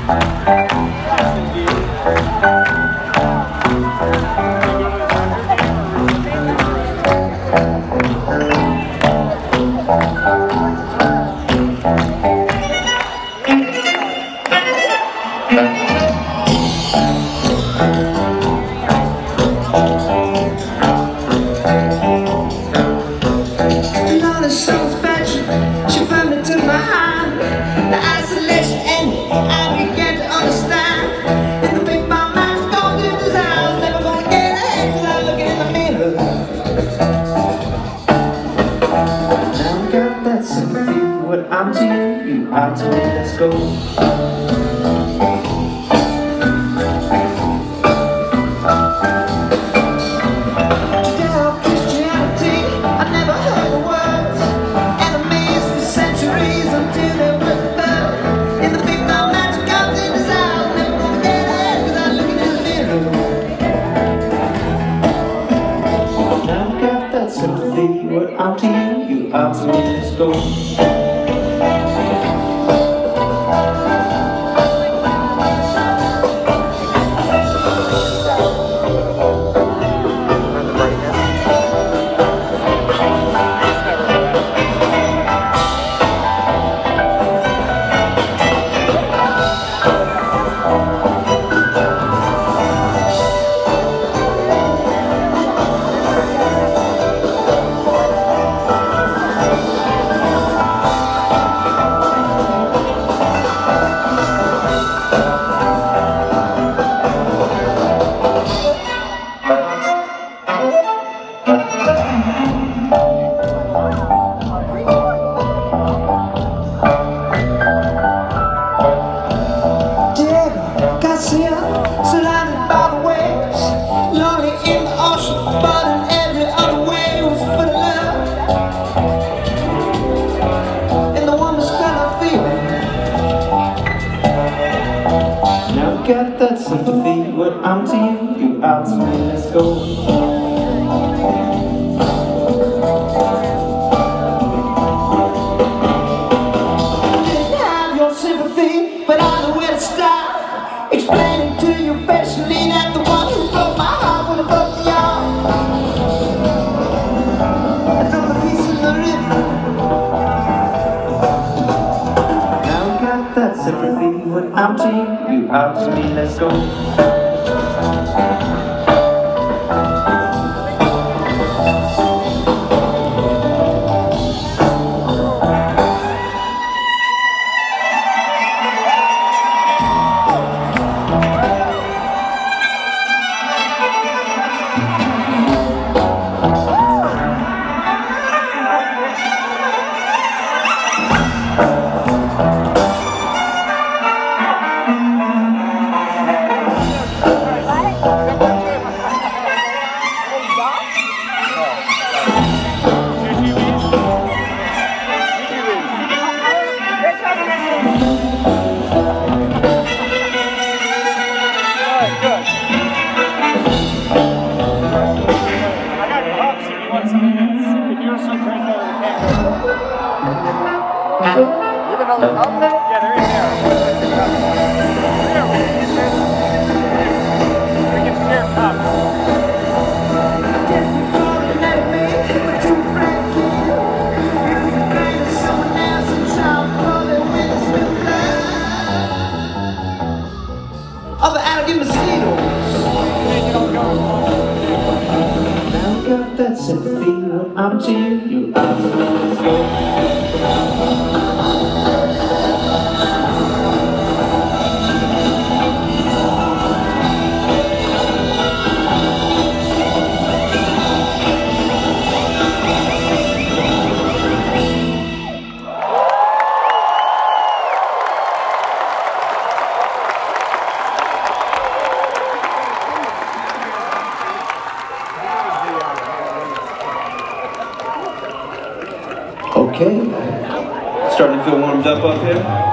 I'm to you, you are to me, let's go. Judeo Christianity, I never heard the words. Enemies for centuries until they were birth. In the big mouth magic comes in his eyes, never gonna get it without looking in the mirror. Now I got that sympathy, what I'm to you, you are to me, let's go. Surrounded by the waves, lonely in the ocean, but in every other way was full of love. And the warmest kind of feeling. Now we got that sympathy, what I'm to you, you are to me, let's go. But I know where to start, explaining to you patiently that the one who broke my heart would have broke the yard. I know the peace in the river. Now we got that sympathy, what I'm to you, you are to me, let's go. Even on the top? Yeah, they're in there. We can share cups. Other algae mosquitoes. Now I got that sympathy, what I'm to you, you are to me, let's go. Okay, starting to feel warmed up here.